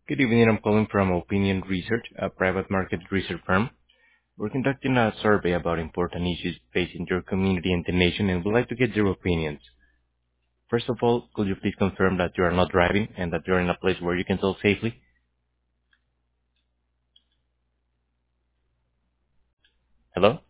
Good evening. I'm calling from Opinion Research, a private market research firm. We're conducting a survey about important issues facing your community and the nation, and would like to get your opinions. First of all, could you please confirm that you are not driving and that you're in a place where you can talk safely? Hello?